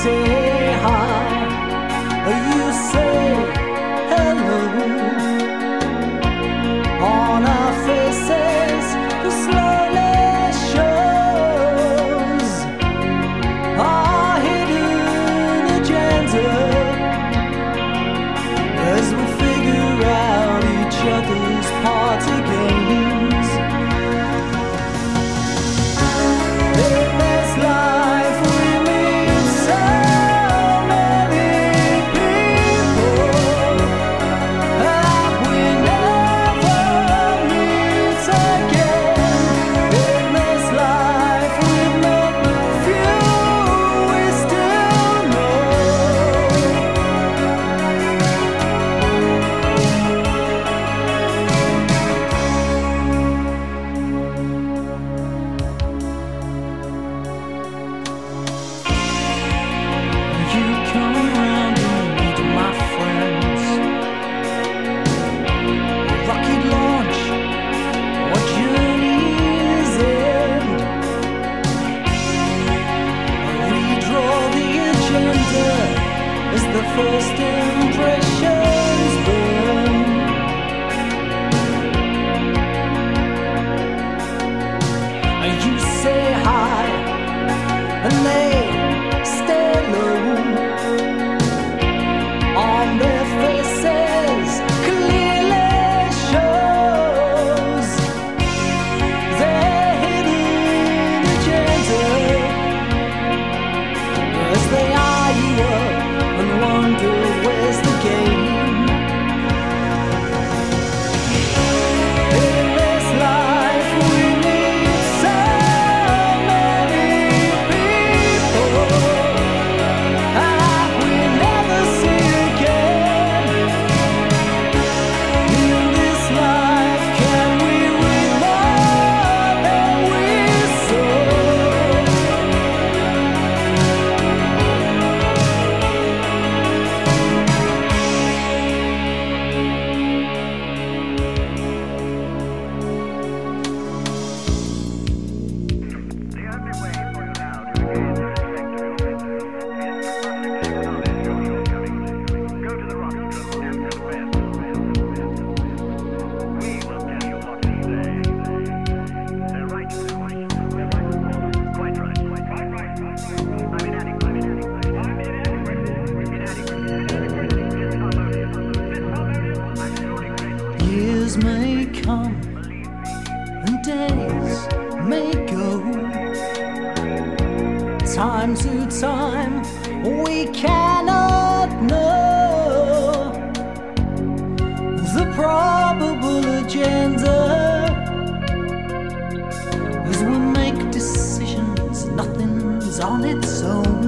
say hi, you say hello. On our faces, the slowly shows our hidden agenda as we figure out each other's party games. In this life we meet so many people that we never meet again. In this life we've met few we still know. You come around and meet my friends. A rocket launch or journey's end. I redraw the agenda as the first impressions burn. You say hi and they stay low. On their faces clearly shows their hidden agenda as they eye you up and wonder where's the game. In this life we meet so many people that we never see again. In this life can we read more than we saw? The only way for you now to regain your go to the rocket and confess. We will tell you what to say. They're right. Quite right. I'm inadequate. Years may come and days may go. Time to time we cannot know the probable agenda as we make decisions. Nothing's on its own.